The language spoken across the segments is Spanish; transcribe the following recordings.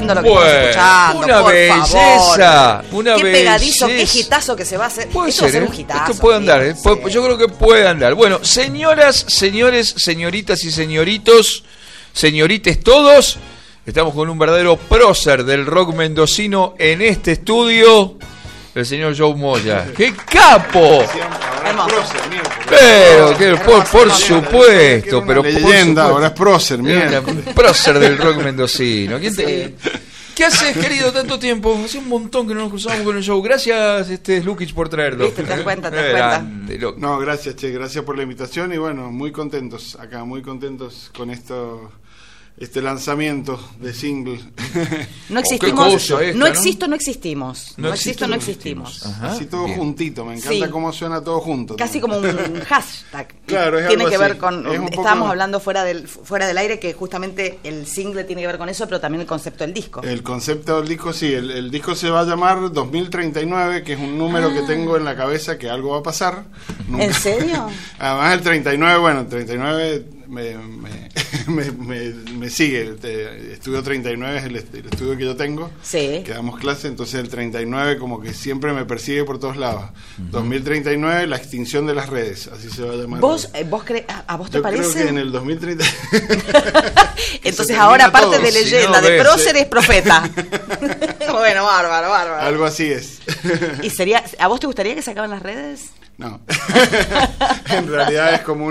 lindo lo que estamos escuchando. Una por belleza. favor. Una qué pegadizo, belleza. qué hitazo que se va a hacer. Puede Esto va a ser, ser un hitazo. esto puede andar, Sí. Yo creo que puede andar. Bueno, señoras, señores, señoritas y señoritos, señorites todos, estamos con un verdadero prócer del rock mendocino en este estudio, el señor Joe Moya. ¡Qué capo! Pero, por supuesto, pero leyenda, ahora es prócer, mira. Prócer del rock mendocino. ¿Qué haces, querido, tanto tiempo? Hace un montón que no nos cruzamos con el show. Gracias, Lukic, por traerlo. ¿Viste? Te das cuenta, te das cuenta. No, gracias, Che, gracias por la invitación y bueno, muy contentos acá, muy contentos con este lanzamiento de single. No existimos, no existimos. No existimos. Ajá, así todo bien. Juntito, me encanta cómo suena todo junto. Casi como un hashtag. Claro, es tiene algo que ver así. con, estábamos hablando fuera del aire que justamente el single tiene que ver con eso, pero también el concepto del disco. El concepto del disco, sí, el disco se va a llamar 2039, que es un número que tengo en la cabeza que algo va a pasar. Nunca. ¿En serio? Además el 39, bueno, el 39 me sigue. Estudio 39 es el estudio que yo tengo, sí. Que damos clase, entonces el 39 como que siempre me persigue por todos lados. 2039, la extinción de las redes, así se va a llamar. ¿A vos te parece? Yo creo que en el 2030 entonces ahora, aparte de leyenda, de prócer, es profeta. Bueno, bárbaro. Algo así es. ¿Y a vos te gustaría que se acaben las redes? No. En realidad es como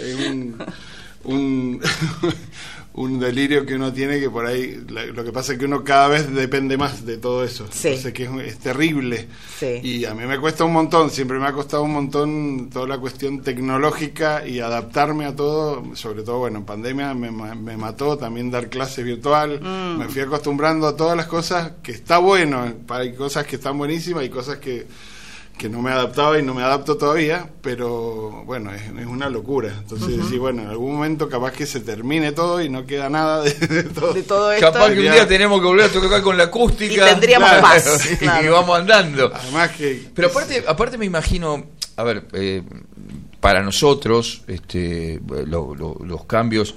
un delirio que uno tiene, que por ahí lo que pasa es que uno cada vez depende más de todo eso. Sí. Entonces que es terrible. Sí. Y a mí me cuesta un montón, siempre me ha costado un montón toda la cuestión tecnológica y adaptarme a todo, sobre todo, bueno, en pandemia me mató también dar clases virtual, me fui acostumbrando a todas las cosas, que está bueno, hay cosas que están buenísimas y cosas que no me adaptaba y no me adapto todavía, pero bueno, es una locura. Entonces, sí, bueno, en algún momento capaz que se termine todo y no queda nada de todo. De todo esto. Capaz que un día tenemos que volver a tocar con la acústica. Y tendríamos paz. Y vamos andando. Además que... Pero aparte me imagino, a ver, para nosotros, los cambios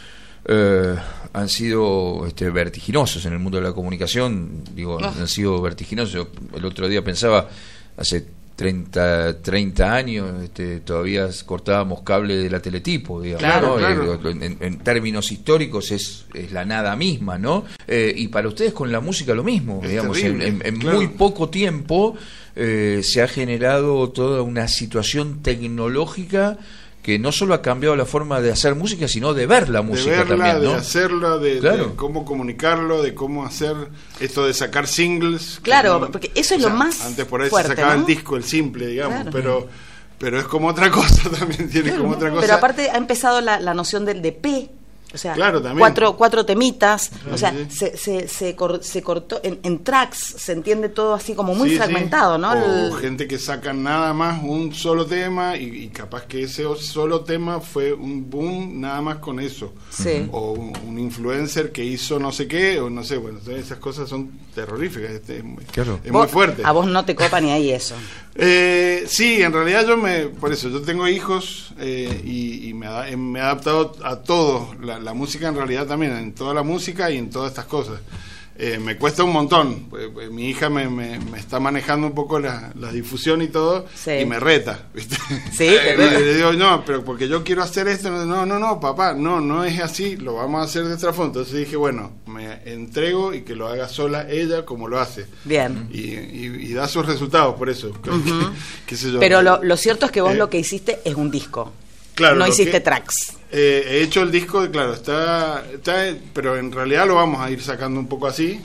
han sido vertiginosos en el mundo de la comunicación. Han sido vertiginosos. El otro día pensaba, hace 30 años todavía cortábamos cable de la teletipo, digamos, claro, ¿no? Claro. En términos históricos es la nada misma, ¿no? Y para ustedes con la música lo mismo, es digamos, terrible, en claro. muy poco tiempo se ha generado toda una situación tecnológica que no solo ha cambiado la forma de hacer música, sino de ver la música también, ¿no? De hacerla, claro. de cómo comunicarlo, de cómo hacer esto de sacar singles. Claro, porque eso es lo más antes por ahí fuerte, se sacaba, ¿no?, el disco, el simple, digamos, claro. pero es como otra cosa también, tiene como otra cosa. Pero aparte ha empezado la noción del EP. O sea, claro, también. cuatro temitas, Claro, o sea, sí. se cortó en tracks, se entiende todo así como muy Sí, fragmentado, sí. ¿no? O gente que saca nada más un solo tema y capaz que ese solo tema fue un boom nada más con eso. Sí. O un influencer que hizo no sé qué, o no sé, bueno, esas cosas son terroríficas, Claro. es muy fuerte. A vos no te copa ni ahí eso. Sí, en realidad por eso, yo tengo hijos y me he adaptado a todo, la música en realidad también, en toda la música y en todas estas cosas. Me cuesta un montón, mi hija me está manejando un poco la difusión y todo, sí. Y me reta, ¿viste? Sí, te reta. Le digo, no, pero porque yo quiero hacer esto, no, papá, no es así, lo vamos a hacer de otra forma. Entonces dije, bueno, me entrego y que lo haga sola ella como lo hace. Bien. Y da sus resultados por eso. Qué sé yo. Pero lo cierto es que vos lo que hiciste es un disco. Claro, no hiciste tracks. He hecho el disco, claro, está, pero en realidad lo vamos a ir sacando un poco así,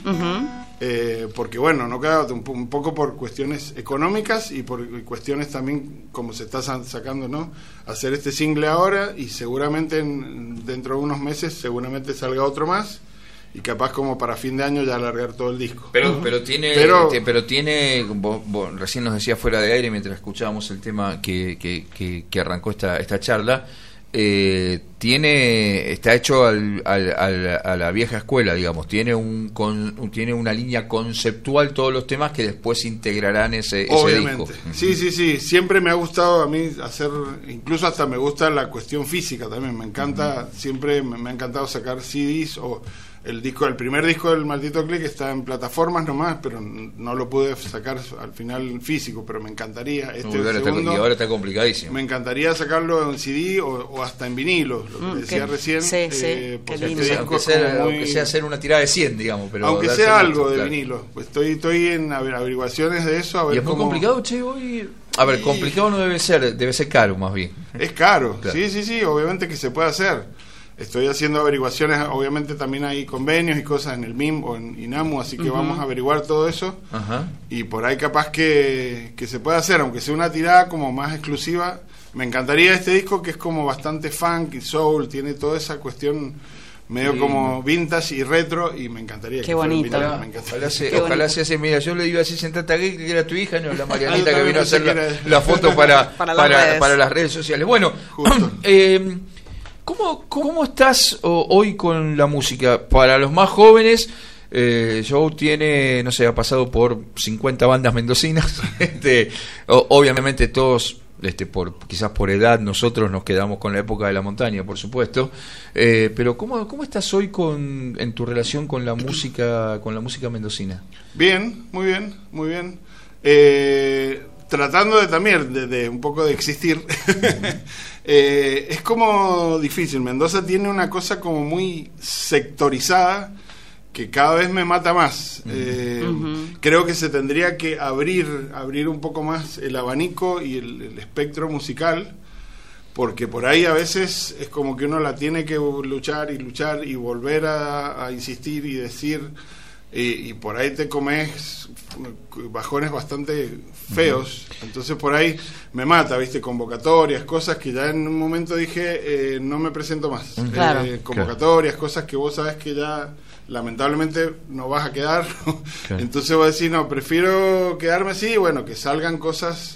porque bueno, no queda un poco por cuestiones económicas y por cuestiones también como se está sacando, ¿no? Hacer este single ahora y seguramente dentro de unos meses seguramente salga otro más. Y capaz como para fin de año ya alargar todo el disco. Pero tiene, vos recién nos decías fuera de aire mientras escuchábamos el tema que arrancó esta charla, está hecho a la vieja escuela, digamos, tiene una línea conceptual todos los temas que después integrarán ese disco. Sí, siempre me ha gustado a mí hacer, incluso hasta me gusta la cuestión física también, me encanta, siempre me ha encantado sacar CDs o el primer disco del Maldito Click está en plataformas nomás, pero no lo pude sacar al final físico, pero me encantaría. Y ahora está complicadísimo. Me encantaría sacarlo en CD o hasta en vinilo, lo que decía recién. Sí, aunque sea hacer una tirada de 100, digamos. Pero aunque sea algo de vinilo. Pues estoy en averiguaciones de eso. A ver. ¿Y es muy complicado, che, hoy? A ver, complicado no debe ser caro más bien. Es caro, claro. Sí, obviamente que se puede hacer. Estoy haciendo averiguaciones, obviamente también hay convenios y cosas en el MIM o en INAMU, así que vamos a averiguar todo eso. Y por ahí capaz que se puede hacer, aunque sea una tirada como más exclusiva. Me encantaría este disco que es como bastante funk y soul, tiene toda esa cuestión medio como vintage y retro, y me encantaría. Qué bonito. Ojalá se hace. Mira, yo le iba a decir sentate aquí, que era tu hija, no, la Marianita que vino a hacer la foto para las redes sociales. Bueno, ¿cómo estás hoy con la música? Para los más jóvenes, Joe tiene, no sé, ha pasado por 50 bandas mendocinas. Obviamente todos, quizás por edad, nosotros nos quedamos con la época de la montaña, por supuesto. Pero ¿cómo estás hoy en tu relación con la música mendocina? Bien, muy bien, muy bien. Tratando de también de un poco de existir. Es como difícil. Mendoza tiene una cosa como muy sectorizada que cada vez me mata más. Creo que se tendría que abrir un poco más el abanico y el espectro musical, porque por ahí a veces es como que uno la tiene que luchar y volver a insistir y decir, y por ahí te comes bajones bastante feos. Entonces por ahí me mata, viste, convocatorias, cosas que ya en un momento dije no me presento más. Convocatorias, cosas que vos sabés que ya lamentablemente no vas a quedar. Entonces vos decís, no, prefiero quedarme así, bueno, que salgan cosas.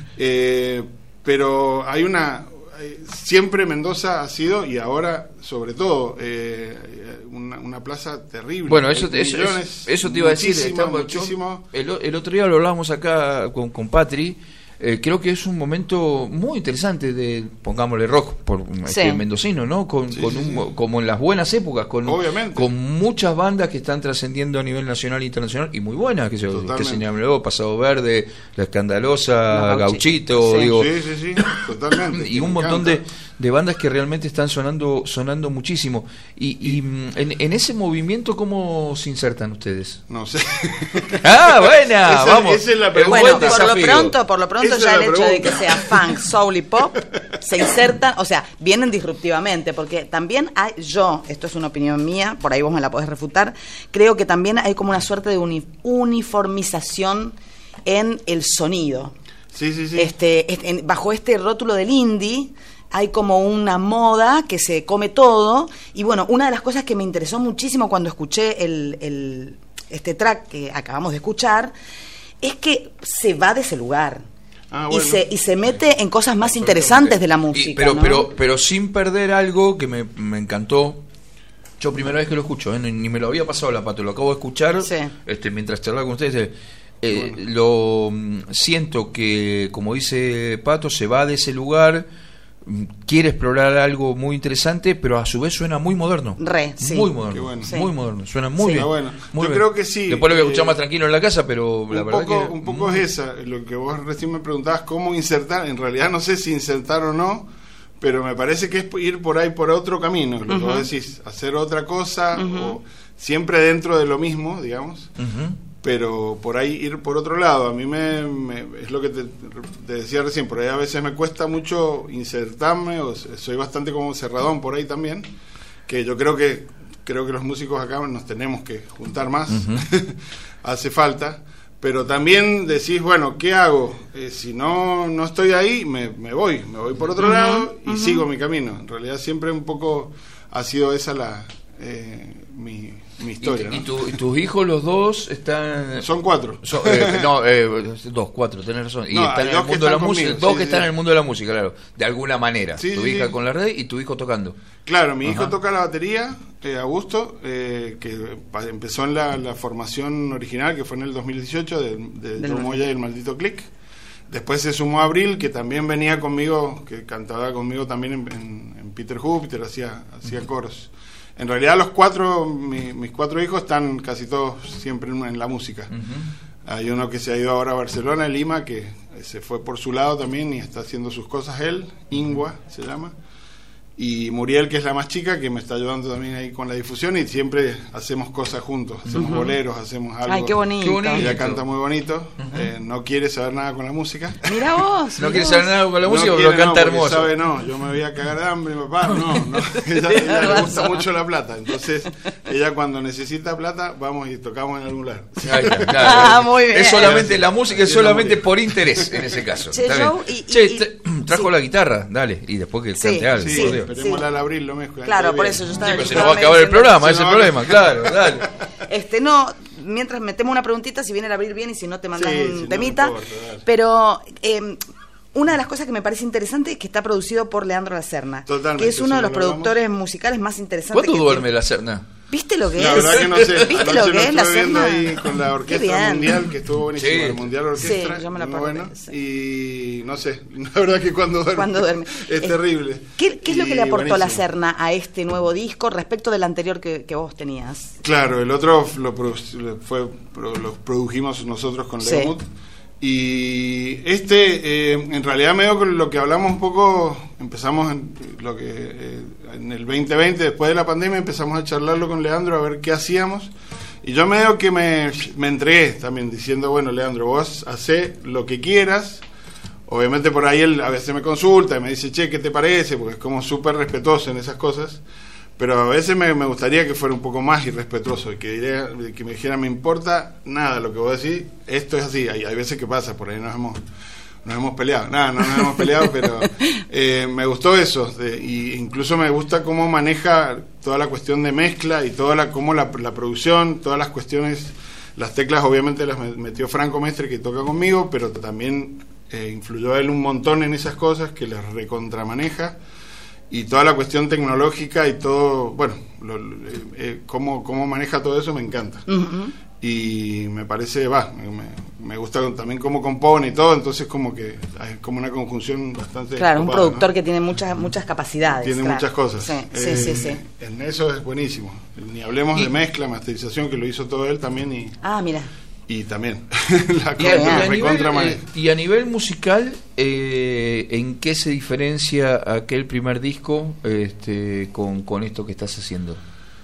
Pero hay siempre Mendoza ha sido, y ahora sobre todo una plaza terrible. Bueno, eso te iba a decir. Muchísimo. El otro día lo hablábamos acá con Patri. Creo que es un momento muy interesante de, pongámosle rock por mendocino, ¿no? Como en las buenas épocas, con muchas bandas que están trascendiendo a nivel nacional e internacional, y muy buenas, que se llaman Pasado Verde, La Escandalosa, Gauchito, sí, totalmente. Y un montón de bandas que realmente están sonando muchísimo. Y en ese movimiento, ¿cómo se insertan ustedes? No sé. Buena, vamos. Esa es la pregunta. Bueno, por lo pronto ya el hecho de que sea funk, soul y pop se insertan, o sea, vienen disruptivamente, porque también esto es una opinión mía, por ahí vos me la podés refutar, creo que también hay como una suerte de uniformización en el sonido. Sí. Bajo este rótulo del indie hay como una moda que se come todo, y bueno, una de las cosas que me interesó muchísimo cuando escuché este track que acabamos de escuchar es que se va de ese lugar. Bueno. Y se mete en cosas más interesantes de la música, pero sin perder algo que me encantó. Yo primera vez que lo escucho, ni me lo había pasado la Pato, lo acabo de escuchar mientras charlaba con ustedes. Lo siento que, como dice Pato, se va de ese lugar, quiere explorar algo muy interesante, pero a su vez suena muy moderno. Muy moderno. Bueno. Muy moderno. Suena muy bien. Bueno. Muy Yo bien. creo que sí. Después lo voy a escuchar más tranquilo en la casa, pero la verdad que un poco es esa. Lo que vos recién me preguntabas, cómo insertar. En realidad no sé si insertar o no, pero me parece que es ir por ahí por otro camino. Lo que vos decís, hacer otra cosa, o siempre dentro de lo mismo, digamos. Pero por ahí ir por otro lado. A mí es lo que te decía recién, por ahí a veces me cuesta mucho insertarme, o soy bastante como cerradón por ahí también, que yo creo que los músicos acá nos tenemos que juntar más. Hace falta, pero también decís, bueno, ¿qué hago? Si no estoy ahí, me voy por otro lado y sigo mi camino. En realidad siempre un poco ha sido esa mi historia. ¿Y tus hijos, los dos, están...? Son 4. 4, tenés razón. Y no, están en el mundo de la música. Dos que están en el mundo de la música, claro. De alguna manera. Tu hija con la red y tu hijo tocando. Claro, mi hijo toca la batería, Augusto, que empezó en la formación original, que fue en el 2018, de Joe Moya y el Maldito Click. Después se sumó Abril, que también venía conmigo, que cantaba conmigo también en Peter Júpiter, hacía coros. En realidad los cuatro, mis 4 hijos están casi todos siempre en la música. Hay uno que se ha ido ahora a Barcelona, Lima, que se fue por su lado también y está haciendo sus cosas él, Ingua se llama. Y Muriel, que es la más chica, que me está ayudando también ahí con la difusión, y siempre hacemos cosas juntos, hacemos boleros, hacemos algo. Ay, qué bonito. Ella canta muy bonito, no quiere saber nada con la música. Mira vos. No quiere saber nada con la música, no pero quiere, canta no, hermoso. Sabe, no, yo me voy a cagar de hambre, papá, no. Ella le gusta mucho la plata, entonces ella cuando necesita plata, vamos y tocamos en algún lugar. Ahí está, claro. Muy bien. Es solamente la música, es solamente por interés en ese caso. Che, Está Joe, bien. Trajo la guitarra, dale, y después que cante algo. Sí, por Dios. esperémosla al abril, lo mezcla. Claro, por eso yo estaba... Sí, pero se nos va a acabar el programa, ese es el problema, claro, dale. No, mientras metemos una preguntita, si viene a abrir bien y si no te mandas un si temita. no, importa, pero una de las cosas que me parece interesante es que está producido por Leandro La Serna, Totalmente, que es uno de los lo productores musicales más interesantes. ¿Cuánto que duerme tiene. La Serna? ¿Viste lo que La es? verdad que no sé. ¿Viste lo Anoche que es La estuve viendo Serna? ahí con la Qué orquesta bien. mundial, que estuvo buenísimo, Sí. el mundial orquestra, Sí, yo me la muy perdí, bueno. sí. Y no sé, la verdad que cuando duerme, es terrible. ¿Qué es lo que le aportó La buenísimo. Serna a este nuevo disco respecto del anterior que vos tenías? Claro, el otro lo produjimos nosotros con Sí. Leomut. Y en realidad medio con lo que hablamos un poco, empezamos en el 2020, después de la pandemia, empezamos a charlarlo con Leandro a ver qué hacíamos. Y yo medio que me entregué también diciendo, bueno, Leandro, vos hacé lo que quieras. Obviamente por ahí él a veces me consulta y me dice, che, ¿qué te parece? Porque es como súper respetuoso en esas cosas. Pero a veces me gustaría que fuera un poco más irrespetuoso y que me dijera, me importa nada lo que vos decís, esto es así. Hay veces que pasa, por ahí nos hemos peleado. Nada, no nos hemos peleado, pero me gustó eso. Y incluso me gusta cómo maneja toda la cuestión de mezcla y cómo la producción, todas las cuestiones, las teclas obviamente las metió Franco Mestre, que toca conmigo, pero también influyó a él un montón en esas cosas, que las recontramaneja. Y toda la cuestión tecnológica y todo, bueno, cómo maneja todo eso me encanta. Y me parece, me gusta también cómo compone y todo, entonces como que hay como una conjunción bastante... Claro, copada, un productor, ¿no? que tiene muchas capacidades. Tiene claro. muchas cosas. Sí. En eso es buenísimo. Ni hablemos de mezcla, masterización, que lo hizo todo él también. Mira. Y también la y a nivel musical, ¿en qué se diferencia aquel primer disco con esto que estás haciendo?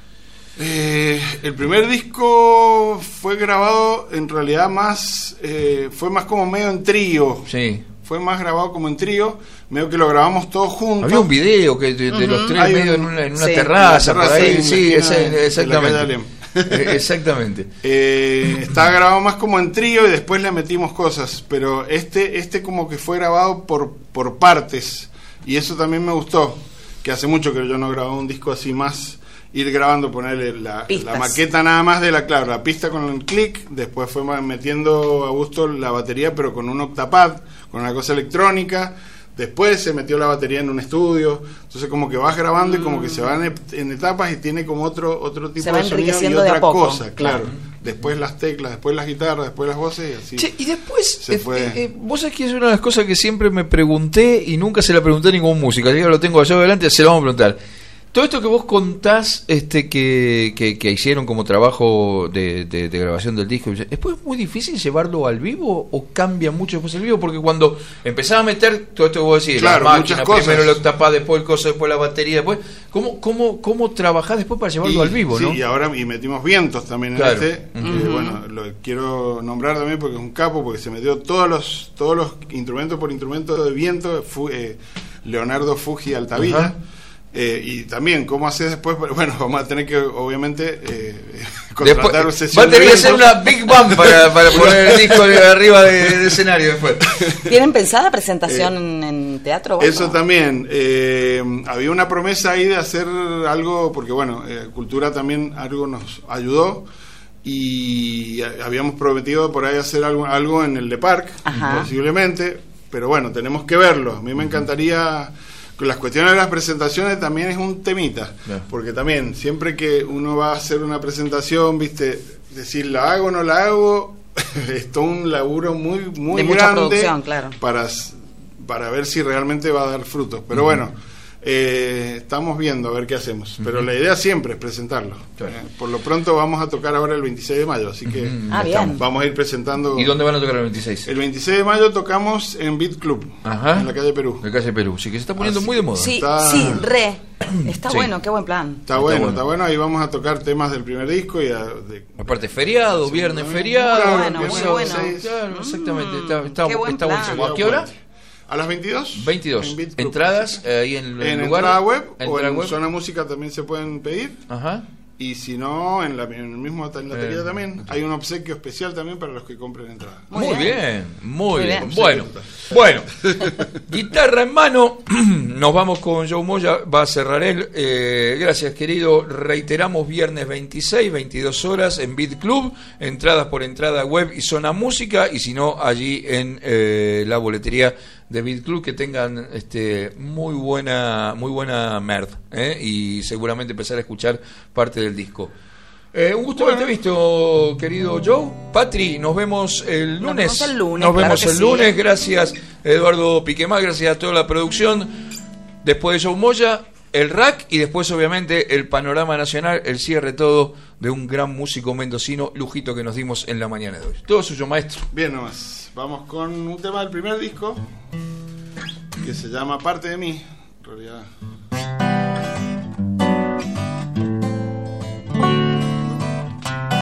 El primer disco fue grabado en realidad fue más como medio en trío. Sí. Fue más grabado como en trío, medio que lo grabamos todos juntos. Había un video de los tres medio en una terraza, por ahí, sí, exactamente. Exactamente. Está grabado más como en trío y después le metimos cosas, pero este como que fue grabado por partes, y eso también me gustó, que hace mucho que yo no grababa un disco así más, ir grabando, ponerle la maqueta nada más de la pista con el click, después fue metiendo a gusto la batería pero con un octapad, con una cosa electrónica. Después se metió la batería en un estudio, entonces como que vas grabando y como que se van en etapas y tiene como otro tipo de sonido y otra cosa, claro. Después las teclas, después las guitarras, después las voces y así. Che, y después, vos sabés que es una de las cosas que siempre me pregunté y nunca se la pregunté a ningún músico, así que lo tengo allá adelante, se lo vamos a preguntar. Todo esto que vos contás que hicieron como trabajo de grabación del disco, ¿después es muy difícil llevarlo al vivo o cambia mucho después el vivo? Porque cuando empezás a meter todo esto que vos decís, claro, la máquina, primero el octapad, después el coso, después la batería, después ¿cómo trabajás después para llevarlo al vivo? ¿No? Sí, y ahora metimos vientos también en bueno, lo quiero nombrar también porque es un capo, porque se metió todos los instrumentos por instrumento de viento, Leonardo Fuji Altavilla. Y también, ¿cómo haces después? Bueno, vamos a tener que, obviamente, contratar una sesión. Va a tener que hacer una Big Bang para poner el disco de arriba del escenario después. ¿Tienen pensada presentación en teatro? Eso también. Había una promesa ahí de hacer algo, porque bueno, Cultura también algo nos ayudó. Y habíamos prometido por ahí hacer algo en el de Parc, posiblemente. Pero bueno, tenemos que verlo. A mí me encantaría... Las cuestiones de las presentaciones también es un temita, porque también siempre que uno va a hacer una presentación, viste, decir la hago o no la hago, es todo un laburo muy de grande, mucha producción, claro, para ver si realmente va a dar frutos. Pero bueno, Estamos viendo a ver qué hacemos, pero la idea siempre es presentarlo. Claro. Por lo pronto vamos a tocar ahora el 26 de mayo, así que bien. vamos a ir presentando. ¿Y dónde van a tocar el 26? El 26 de mayo tocamos en Beat Club, Ajá. en la calle Perú. En la calle Perú, sí, que se está poniendo muy de moda. Sí, Está- sí, Está Sí. bueno, qué buen plan. Está bueno. Ahí vamos a tocar temas del primer disco y Aparte feriado, viernes feriado. Claro, bueno, muy eso, bueno. Claro, exactamente. Está qué buen plan. buenísimo. ¿A qué hora? A las 22. 22. En Beat Club. Entradas ahí en el En lugar. entrada web o Entrada en web. Zona Música también se pueden pedir. Ajá. Y si no, en el mismo en la taquilla también. Hay un obsequio especial también para los que compren entrada. Muy bien, muy bien. bien. Bueno, guitarra en mano, nos vamos con Joe Moya, va a cerrar él. Gracias, querido. Reiteramos, viernes 26, 22 horas en Beat Club, entradas por entrada web y Zona Música, y si no, allí en la boletería de Beat Club. Que tengan muy buena merd, y seguramente empezar a escuchar parte del disco. Un gusto haberte visto, querido Joe. Patri, nos vemos el lunes. Nos vemos el lunes, Nos claro vemos que el sí. lunes. Gracias, Eduardo Piquemá. Gracias a toda la producción. Después de Joe Moya, el rack, y después, obviamente, el panorama nacional, el cierre todo de un gran músico mendocino, lujito que nos dimos en la mañana de hoy. Todo suyo, maestro. Bien nomás. Vamos con un tema del primer disco que se llama Parte de mí. En realidad